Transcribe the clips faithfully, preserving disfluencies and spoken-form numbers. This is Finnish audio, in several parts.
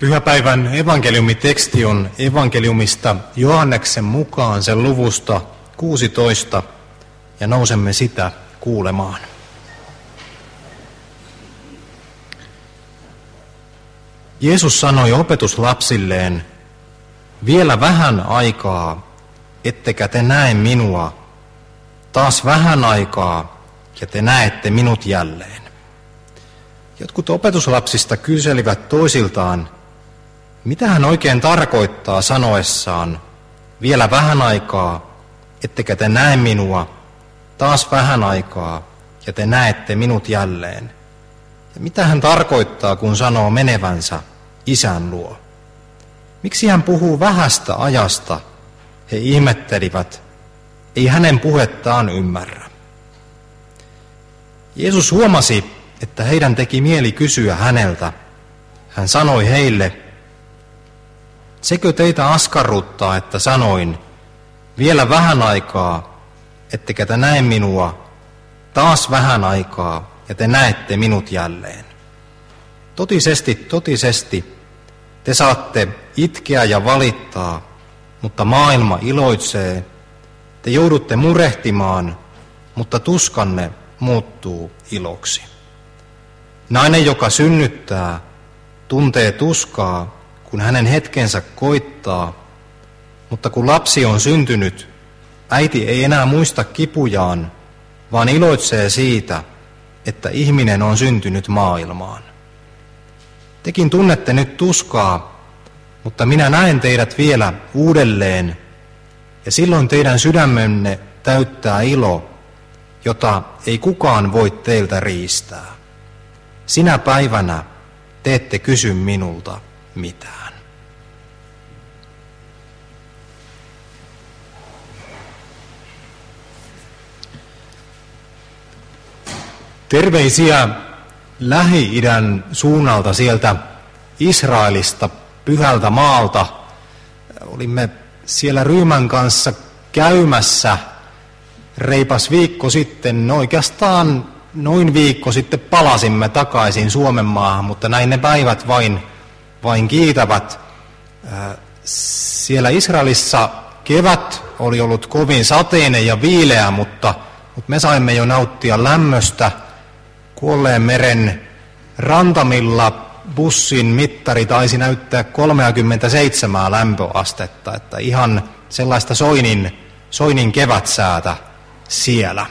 Pyhäpäivän evankeliumiteksti on evankeliumista Johanneksen mukaan sen luvusta kuusitoista ja nousemme sitä kuulemaan. Jeesus sanoi opetuslapsilleen, vielä vähän aikaa, ettekä te näe minua, taas vähän aikaa ja te näette minut jälleen. Jotkut opetuslapsista kyselivät toisiltaan, mitä hän oikein tarkoittaa sanoessaan, vielä vähän aikaa, ettekä te näe minua, taas vähän aikaa, ja te näette minut jälleen. Ja mitä hän tarkoittaa, kun sanoo menevänsä Isän luo? Miksi hän puhuu vähästä ajasta? He ihmettelivät, ei hänen puhettaan ymmärrä. Jeesus huomasi, että heidän teki mieli kysyä häneltä. Hän sanoi heille, sekö teitä askarruttaa, että sanoin, vielä vähän aikaa, ettekä te näe minua, taas vähän aikaa, ja te näette minut jälleen. Totisesti, totisesti, te saatte itkeä ja valittaa, mutta maailma iloitsee. Te joudutte murehtimaan, mutta tuskanne muuttuu iloksi. Nainen, joka synnyttää, tuntee tuskaa, kun hänen hetkensä koittaa, mutta kun lapsi on syntynyt, äiti ei enää muista kipujaan, vaan iloitsee siitä, että ihminen on syntynyt maailmaan. Tekin tunnette nyt tuskaa, mutta minä näen teidät vielä uudelleen, ja silloin teidän sydämenne täyttää ilo, jota ei kukaan voi teiltä riistää. Sinä päivänä te ette kysy minulta mitään. Terveisiä Lähi-idän suunnalta sieltä Israelista, pyhältä maalta. Olimme siellä ryhmän kanssa käymässä reipas viikko sitten, oikeastaan noin viikko sitten palasimme takaisin Suomen maahan, mutta näin ne päivät vain, vain kiitävät. Siellä Israelissa kevät oli ollut kovin sateinen ja viileä, mutta, mutta me saimme jo nauttia lämmöstä. Kuolleen meren rantamilla bussin mittari taisi näyttää kolmekymmentäseitsemän lämpöastetta, että ihan sellaista soinin, soinin kevätsäätä siellä.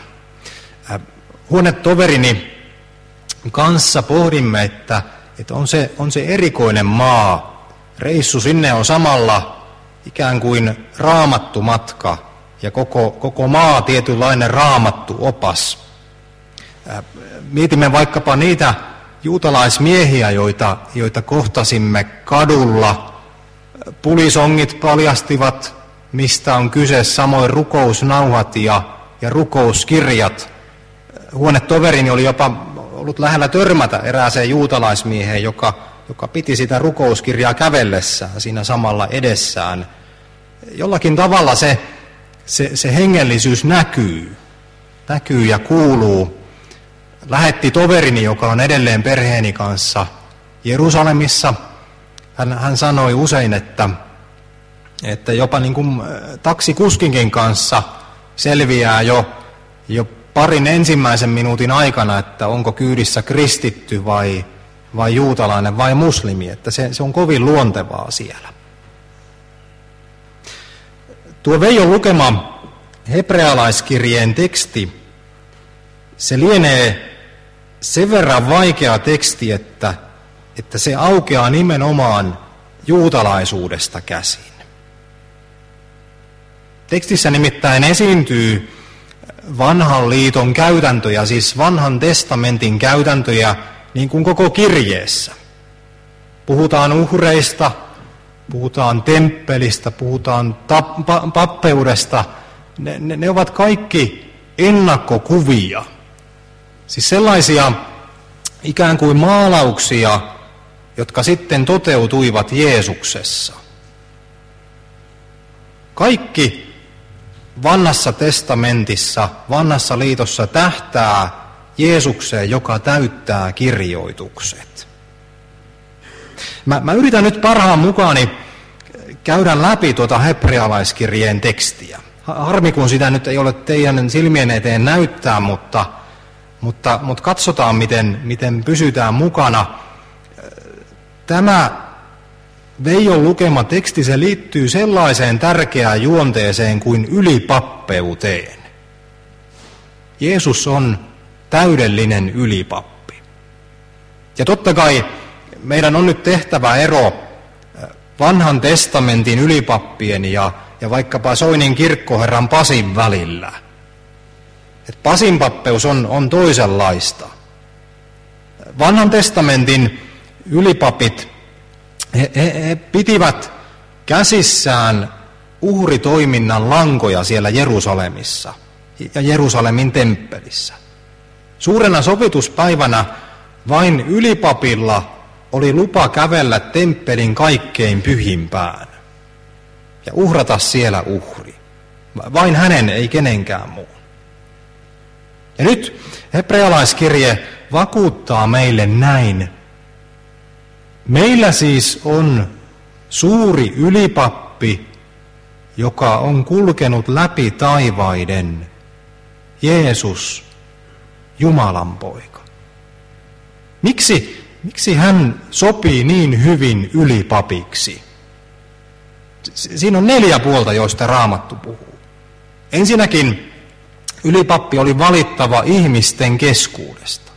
Huonetoverini kanssa pohdimme, että, että on, se, on se erikoinen maa. Reissu sinne on samalla ikään kuin raamattu matka ja koko, koko maa tietynlainen raamattu opas. Mietimme vaikkapa niitä juutalaismiehiä, joita, joita kohtasimme kadulla. Pulisongit paljastivat, mistä on kyse, samoin rukousnauhat ja, ja rukouskirjat. Huonetoverini oli jopa ollut lähellä törmätä erääseen juutalaismieheen, joka, joka piti sitä rukouskirjaa kävellessään siinä samalla edessään. Jollakin tavalla se, se, se hengellisyys näkyy, näkyy ja kuuluu. Lähetti toverini, joka on edelleen perheeni kanssa Jerusalemissa. Hän, hän sanoi usein, että, että jopa niin kuin taksikuskinkin kanssa selviää jo, jo parin ensimmäisen minuutin aikana, että onko kyydissä kristitty vai, vai juutalainen vai muslimi. Että se, se on kovin luontevaa siellä. Tuo Veijon lukema hebrealaiskirjeen teksti, se lienee sen verran vaikea teksti, että, että se aukeaa nimenomaan juutalaisuudesta käsin. Tekstissä nimittäin esiintyy vanhan liiton käytäntöjä, siis vanhan testamentin käytäntöjä, niin kuin koko kirjeessä. Puhutaan uhreista, puhutaan temppelistä, puhutaan tap- pappeudesta. Ne, ne, ne ovat kaikki ennakkokuvia. Siis sellaisia ikään kuin maalauksia, jotka sitten toteutuivat Jeesuksessa. Kaikki vanhassa testamentissa, vanhassa liitossa tähtää Jeesukseen, joka täyttää kirjoitukset. Mä, mä yritän nyt parhaan mukaani käydä läpi tuota hebrealaiskirjeen tekstiä. Harmi, kun sitä nyt ei ole teidän silmien eteen näyttää, mutta, mutta, mutta katsotaan, miten, miten pysytään mukana. Tämä Veijon lukema teksti, se liittyy sellaiseen tärkeään juonteeseen kuin ylipappeuteen. Jeesus on täydellinen ylipappi. Ja totta kai meidän on nyt tehtävä ero vanhan testamentin ylipappien ja, ja vaikkapa Soinin kirkkoherran Pasin välillä. Et Pasin pappeus on, on toisenlaista. Vanhan testamentin ylipapit, he, he, he pitivät käsissään uhritoiminnan lankoja siellä Jerusalemissa ja Jerusalemin temppelissä. Suurena sovituspäivänä vain ylipapilla oli lupa kävellä temppelin kaikkein pyhimpään ja uhrata siellä uhri. Vain hänen, ei kenenkään muun. Ja nyt hebrealaiskirje vakuuttaa meille näin. Meillä siis on suuri ylipappi, joka on kulkenut läpi taivaiden, Jeesus, Jumalan poika. Miksi, miksi hän sopii niin hyvin ylipapiksi? Siinä on neljä puolta, joista Raamattu puhuu. Ensinnäkin ylipappi oli valittava ihmisten keskuudesta.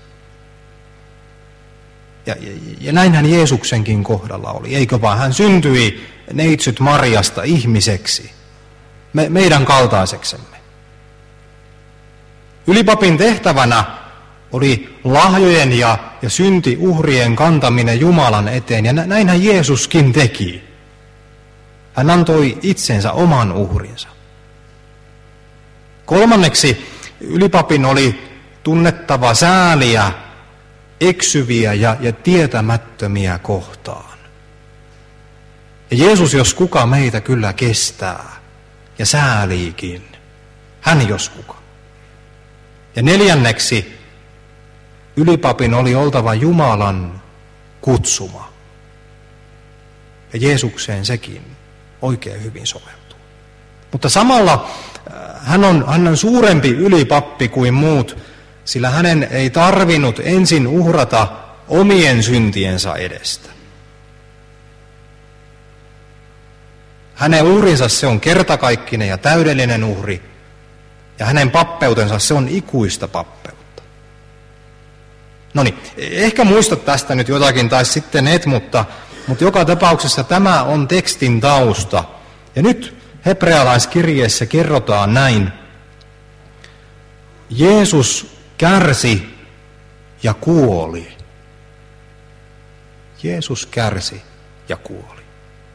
Ja, ja, ja näinhän Jeesuksenkin kohdalla oli, eikö vaan? Hän syntyi neitsyt Mariasta ihmiseksi, me, meidän kaltaiseksemme. Ylipapin tehtävänä oli lahjojen ja, ja syntiuhrien kantaminen Jumalan eteen, ja näinhän Jeesuskin teki. Hän antoi itsensä oman uhrinsa. Kolmanneksi ylipapin oli tunnettava sääliä eksyviä ja, ja tietämättömiä kohtaan. Ja Jeesus, jos kuka, meitä kyllä kestää ja sääliikin. Hän jos kuka. Ja neljänneksi ylipapin oli oltava Jumalan kutsuma. Ja Jeesukseen sekin oikein hyvin soveltuu. Mutta samalla hän on, hän on suurempi ylipappi kuin muut, sillä hänen ei tarvinnut ensin uhrata omien syntiensä edestä. Hänen uhrinsa se on kertakaikkinen ja täydellinen uhri, ja hänen pappeutensa se on ikuista pappeutta. No niin, ehkä muistat tästä nyt jotakin tai sitten et, mutta, mutta joka tapauksessa tämä on tekstin tausta. Ja nyt hebrealaiskirjeessä kerrotaan näin. Jeesus kärsi ja kuoli. Jeesus kärsi ja kuoli.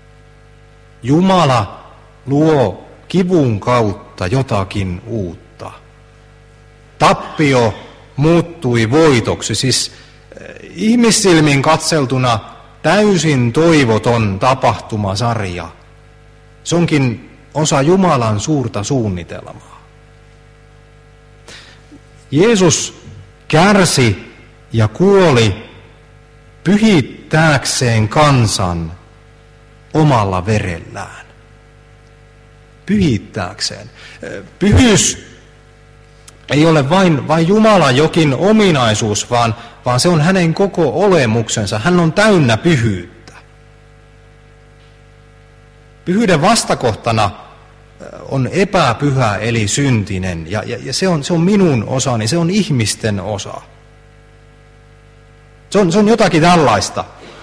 Jumala luo kivun kautta jotakin uutta. Tappio muuttui voitoksi, siis ihmissilmin katseltuna täysin toivoton tapahtumasarja. Se onkin osa Jumalan suurta suunnitelmaa. Jeesus kärsi ja kuoli pyhittääkseen kansan omalla verellään. Pyhittääkseen. Pyhyys ei ole vain, vain Jumalan jokin ominaisuus, vaan, vaan se on hänen koko olemuksensa. Hän on täynnä pyhyyttä. Pyhyyden vastakohtana on epäpyhä eli syntinen, ja, ja, ja se, on, se on minun osani, se on ihmisten osa. Se on, se on jotakin tällaista.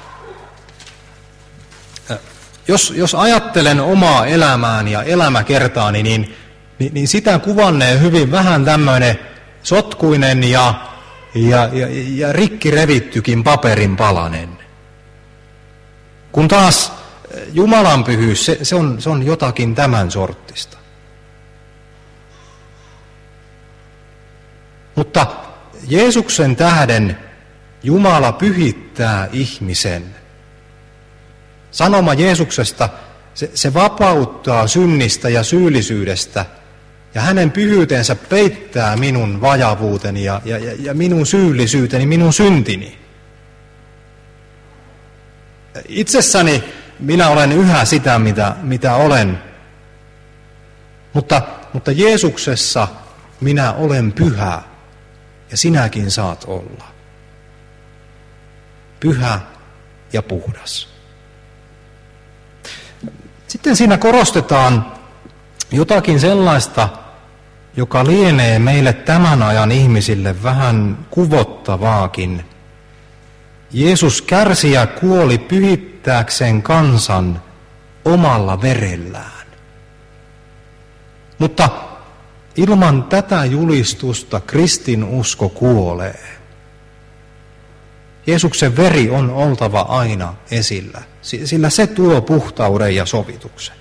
Jos, jos ajattelen omaa elämääni ja elämäkertaani, niin, niin, niin sitä kuvannee hyvin vähän tämmöinen sotkuinen ja, ja, ja, ja rikki revittykin paperin palanen. Kun taas Jumalan pyhyys, se, se, on, se on jotakin tämän sorttista. Mutta Jeesuksen tähden Jumala pyhittää ihmisen. Sanoma Jeesuksesta, se, se vapauttaa synnistä ja syyllisyydestä, ja hänen pyhyytensä peittää minun vajavuuteni ja, ja, ja minun syyllisyyteni, minun syntini. Itsessäni minä olen yhä sitä, mitä, mitä olen, mutta, mutta Jeesuksessa minä olen pyhä ja sinäkin saat olla. Pyhä ja puhdas. Sitten siinä korostetaan jotakin sellaista, joka lienee meille tämän ajan ihmisille vähän kuvottavaakin. Jeesus kärsi ja kuoli pyhittääkseen kansan omalla verellään. Mutta ilman tätä julistusta kristinusko kuolee. Jeesuksen veri on oltava aina esillä, sillä se tuo puhtauden ja sovituksen.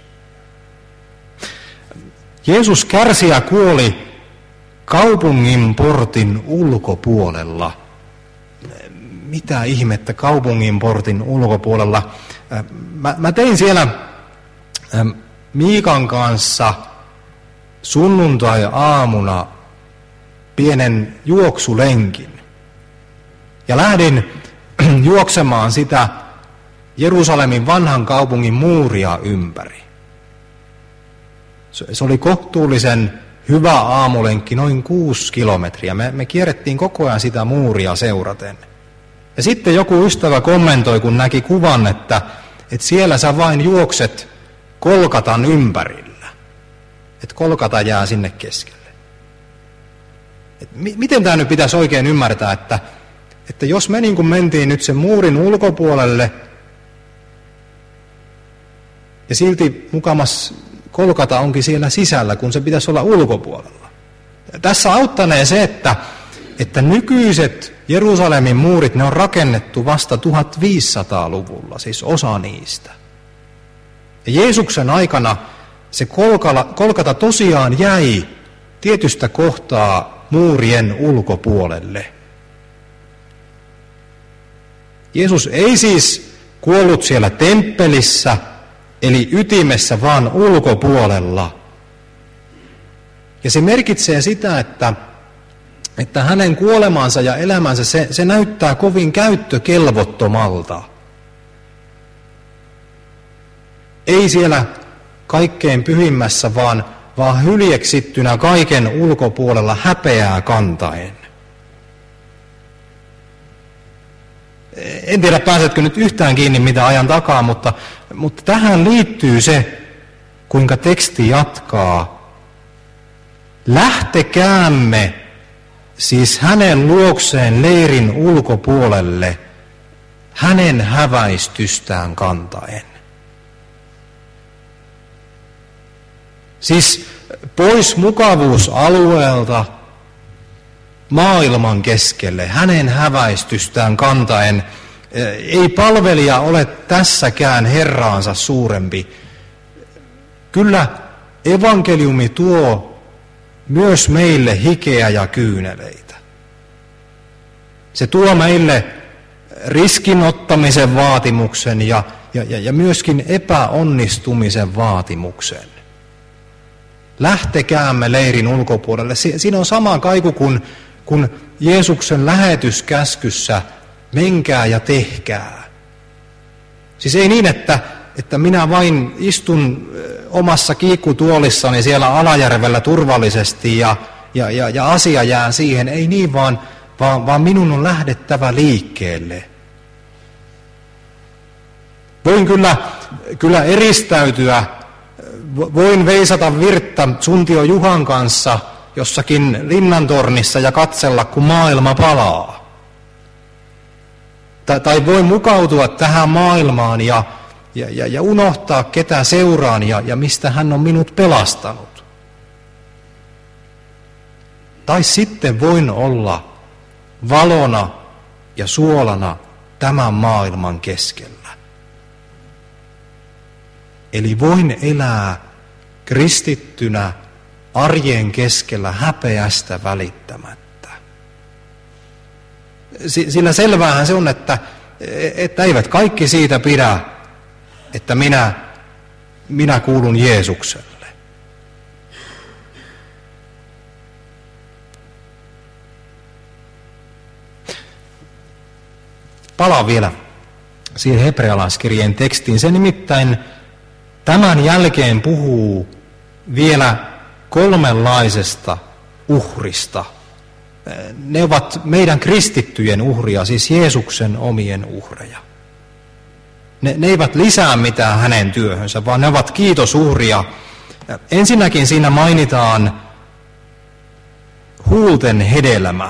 Jeesus kärsi ja kuoli kaupungin portin ulkopuolella. Mitä ihmettä kaupungin portin ulkopuolella? Mä, mä tein siellä Miikan kanssa sunnuntai-aamuna pienen juoksulenkin. Ja lähdin juoksemaan sitä Jerusalemin vanhan kaupungin muuria ympäri. Se oli kohtuullisen hyvä aamulenkki, noin kuusi kilometriä. Me, me kierrettiin koko ajan sitä muuria seuraten. Ja sitten joku ystävä kommentoi, kun näki kuvan, että, että siellä sä vain juokset Kolkatan ympärillä. Että Kolkata jää sinne keskelle. Et mi, miten tämä nyt pitäisi oikein ymmärtää, että, että jos me niin kuin mentiin nyt sen muurin ulkopuolelle ja silti mukamas Kolkata onkin siellä sisällä, kun se pitäisi olla ulkopuolella. Ja tässä auttanee se, että, että nykyiset Jerusalemin muurit, ne on rakennettu vasta tuhatviisisataaluvulla, siis osa niistä. Ja Jeesuksen aikana se Kolkala, Kolkata tosiaan jäi tietystä kohtaa muurien ulkopuolelle. Jeesus ei siis kuollut siellä temppelissä, eli ytimessä, vaan ulkopuolella. Ja se merkitsee sitä, että, että hänen kuolemansa ja elämänsä, se, se näyttää kovin käyttökelvottomalta. Ei siellä kaikkein pyhimmässä, vaan, vaan hyljeksittynä kaiken ulkopuolella häpeää kantaen. En tiedä, pääsetkö nyt yhtään kiinni, mitä ajan takaa, mutta, mutta tähän liittyy se, kuinka teksti jatkaa. Lähtekäämme siis hänen luokseen leirin ulkopuolelle, hänen häväistystään kantaen. Siis pois mukavuusalueelta, maailman keskelle, hänen häväistystään kantaen. Ei palvelija ole tässäkään Herraansa suurempi. Kyllä evankeliumi tuo myös meille hikeä ja kyyneleitä. Se tuo meille riskinottamisen vaatimuksen ja, ja, ja myöskin epäonnistumisen vaatimuksen. Lähtekäämme leirin ulkopuolelle. Siinä on sama kaiku kuin kun Jeesuksen lähetyskäskyssä menkää ja tehkää. Siis ei niin, että, että minä vain istun omassa kiikkutuolissani siellä Alajärvellä turvallisesti ja, ja, ja, ja asia jää siihen. Ei niin, vaan, vaan, vaan minun on lähdettävä liikkeelle. Voin kyllä, kyllä eristäytyä, voin veisata virttä Suntio Juhan kanssa jossakin linnantornissa ja katsella, kun maailma palaa. Tai, tai voi mukautua tähän maailmaan ja, ja, ja, ja unohtaa, ketä seuraan ja, ja mistä hän on minut pelastanut. Tai sitten voin olla valona ja suolana tämän maailman keskellä. Eli voin elää kristittynä arjen keskellä häpeästä välittämättä. Sillä selväähän se on, että, että eivät kaikki siitä pidä, että minä, minä kuulun Jeesukselle. Palaan vielä siihen hebrealaiskirjeen tekstiin. Se nimittäin tämän jälkeen puhuu vielä kolmenlaisesta uhrista. Ne ovat meidän kristittyjen uhria, siis Jeesuksen omien uhreja. Ne, ne eivät lisää mitään hänen työhönsä, vaan ne ovat kiitosuhria. Ensinnäkin siinä mainitaan huulten hedelmä.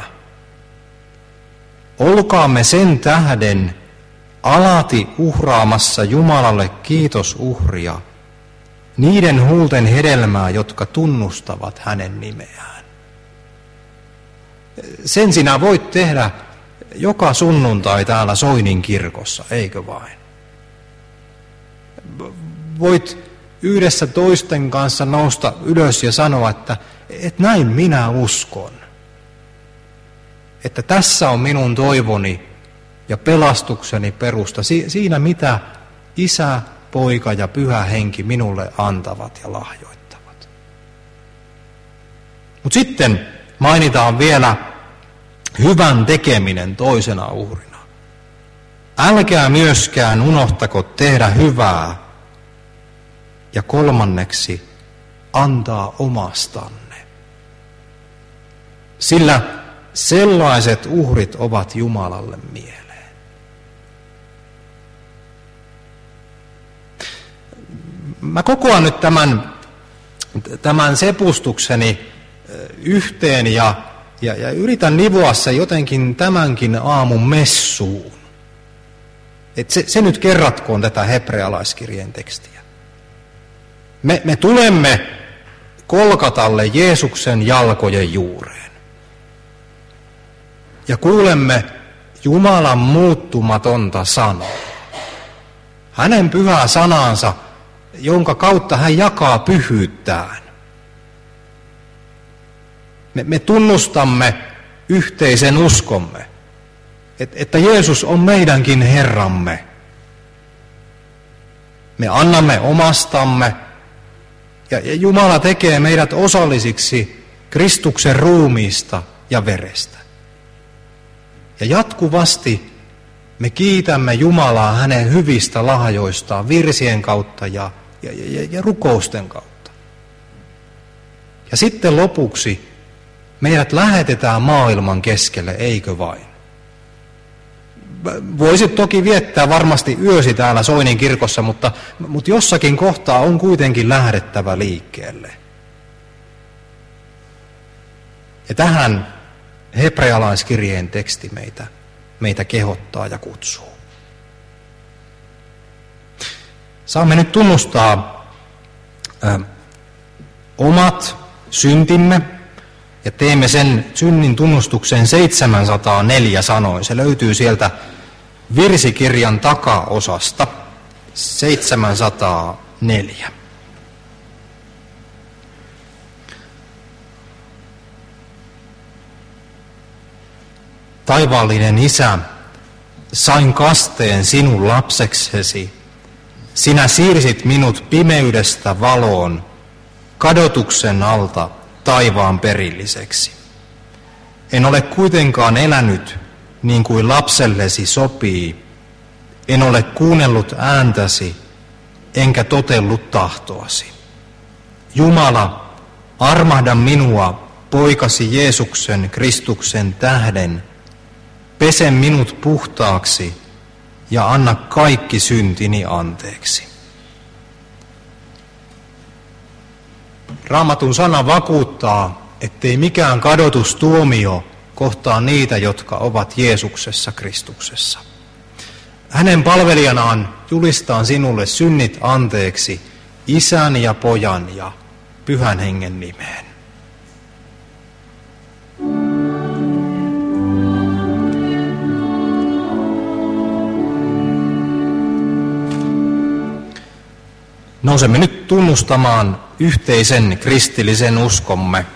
Olkaamme sen tähden alati uhraamassa Jumalalle kiitosuhria, niiden huulten hedelmää, jotka tunnustavat hänen nimeään. Sen sinä voit tehdä joka sunnuntai täällä Soinin kirkossa, eikö vain? Voit yhdessä toisten kanssa nousta ylös ja sanoa, että, että näin minä uskon. Että tässä on minun toivoni ja pelastukseni perusta. Si- siinä mitä Isä, Poika ja Pyhä Henki minulle antavat ja lahjoittavat. Mutta sitten mainitaan vielä hyvän tekeminen toisena uhrina. Älkää myöskään unohtako tehdä hyvää. Ja kolmanneksi, antaa omastanne. Sillä sellaiset uhrit ovat Jumalalle mieleen. Mä kokoan nyt tämän, tämän sepustukseni yhteen ja, ja, ja yritän nivoa se jotenkin tämänkin aamun messuun. Et se, se nyt kerratkoon tätä hebrealaiskirjeen tekstiä. Me, me tulemme Kolkatalle Jeesuksen jalkojen juureen. Ja kuulemme Jumalan muuttumatonta sanaa. Hänen pyhää sanansa, jonka kautta hän jakaa pyhyyttään. Me, me tunnustamme yhteisen uskomme, et, että Jeesus on meidänkin Herramme. Me annamme omastamme ja Jumala tekee meidät osallisiksi Kristuksen ruumiista ja verestä. Ja jatkuvasti me kiitämme Jumalaa hänen hyvistä lahjoistaan virsien kautta ja, ja, ja, ja rukousten kautta. Ja sitten lopuksi meidät lähetetään maailman keskelle, eikö vain? Voisit toki viettää varmasti yösi täällä Soinin kirkossa, mutta, mutta jossakin kohtaa on kuitenkin lähdettävä liikkeelle. Ja tähän hebrealaiskirjeen teksti meitä, meitä kehottaa ja kutsuu. Saamme nyt tunnustaa ö, omat syntimme ja teemme sen synnin tunnustuksen seitsemänsataaneljä sanoin. Se löytyy sieltä virsikirjan takaosasta seitsemänsataaneljä. Taivaallinen Isä, sain kasteen sinun lapseksesi. Sinä siirsit minut pimeydestä valoon, kadotuksen alta taivaan perilliseksi. En ole kuitenkaan elänyt niin kuin lapsellesi sopii. En ole kuunnellut ääntäsi, enkä totellut tahtoasi. Jumala, armahda minua poikasi Jeesuksen Kristuksen tähden. Pese minut puhtaaksi ja anna kaikki syntini anteeksi. Raamatun sana vakuuttaa, ettei mikään kadotustuomio kohtaa niitä, jotka ovat Jeesuksessa Kristuksessa. Hänen palvelijanaan julistaan sinulle synnit anteeksi Isän ja Pojan ja Pyhän Hengen nimeen. Nousemme nyt tunnustamaan yhteisen kristillisen uskomme.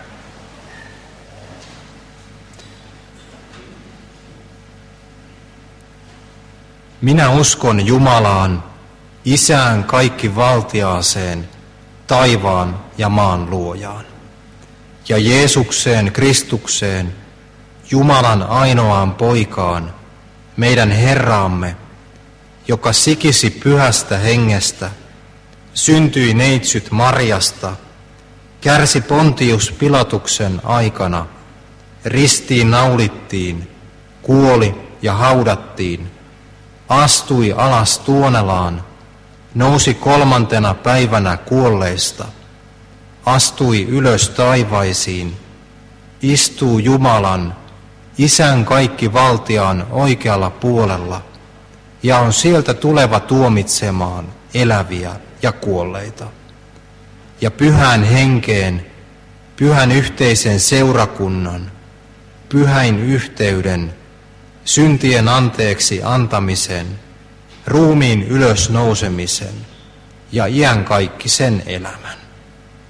Minä uskon Jumalaan, Isään kaikkivaltiaaseen, taivaan ja maan luojaan, ja Jeesukseen Kristukseen, Jumalan ainoaan poikaan, meidän Herraamme, joka sikisi pyhästä hengestä, syntyi neitsyt Marjasta, kärsi Pontius Pilatuksen aikana, ristiin naulittiin, kuoli ja haudattiin, astui alas Tuonelaan, nousi kolmantena päivänä kuolleista, astui ylös taivaisiin, istuu Jumalan, Isän kaikki valtiaan oikealla puolella, ja on sieltä tuleva tuomitsemaan eläviä ja kuolleita. Ja pyhän henkeen, pyhän yhteisen seurakunnan, pyhäin yhteyden, syntien anteeksi antamisen, ruumiin ylösnousemisen ja iankaikkisen elämän.